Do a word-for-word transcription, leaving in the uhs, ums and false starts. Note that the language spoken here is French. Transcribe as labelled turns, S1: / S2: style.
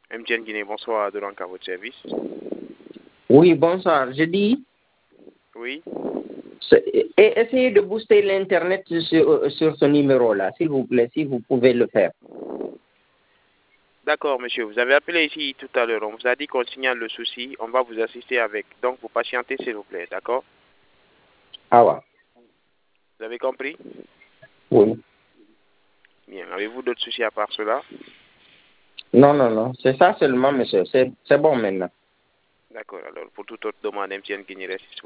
S1: M T N Guinée, bonsoir, de à votre service.
S2: Oui, bonsoir. Je dis,
S1: Oui.
S2: essayez de booster l'Internet sur, sur ce numéro-là, s'il vous plaît, si vous pouvez le faire.
S1: D'accord, monsieur. Vous avez appelé ici tout à l'heure. On vous a dit qu'on signale le souci. On va vous assister avec. Donc, vous patientez, s'il vous plaît. D'accord?
S2: Ah ouais.
S1: Vous avez compris?
S2: Oui.
S1: Bien. Avez-vous d'autres soucis à part cela?
S2: Non, non, non. C'est ça seulement, monsieur. C'est bon maintenant.
S1: D'accord. Alors, pour toute autre demande, M T N Guinée reste